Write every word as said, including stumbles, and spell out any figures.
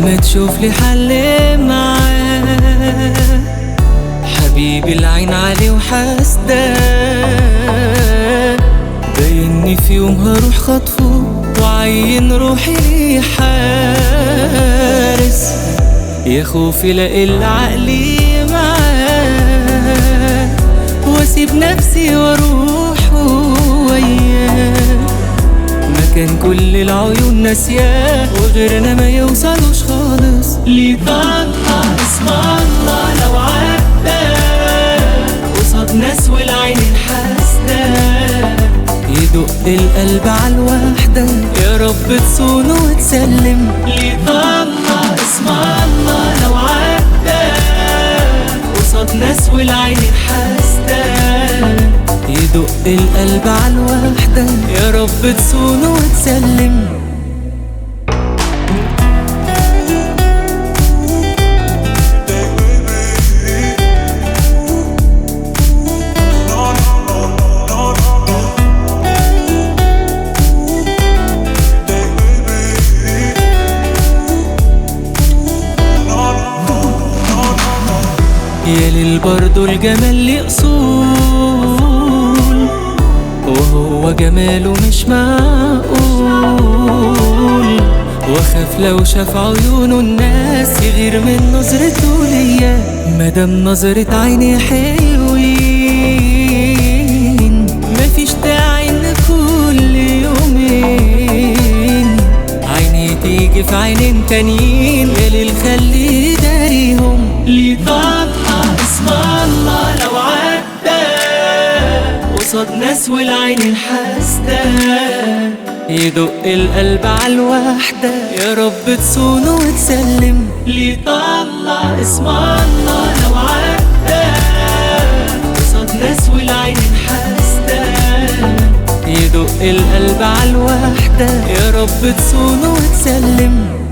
ما تشوف لي حل معاه. حبيبي العين عليه وحاسداه، بايني في يوم هروح خطفه وعين روحي ليه حارس. يا خوفي لاقي عقلي معاه، واسيب نفسي واروح وياه. مكان كل العيون ناسياه وغيرنا ما يوصلوش خالص. ليه طلع اسم الله لو عدى قصاد ناس والعين الحاسدة، يدق القلب عالوحدة يا رب تصونه وتسلم. ليه طلع اسم الله لو عدى قصاد ناس والعين الحاسدة، يدق القلب عالوحدة يا رب تصونه وتسلم. يا ليل برضو الجمال ليه أصول، وهو جماله مش معقول. واخاف لو شاف عيونه الناس يغير من نظرته ليا، مادام نظرة عيني حلوين مفيش داعي ان كل يومين عيني تيجي في عينين تانيين. يا ليل خلي داريهم. ليه طلع اسم الله لو عدى قصاد ناس والعين الحاسدة، يدق القلب عالوحدة يا رب تصونه وتسلم. ليه طلع اسم الله لو عدى قصاد ناس والعين الحاسدة، يدق القلب عالوحدة يا رب تصونه وتسلم.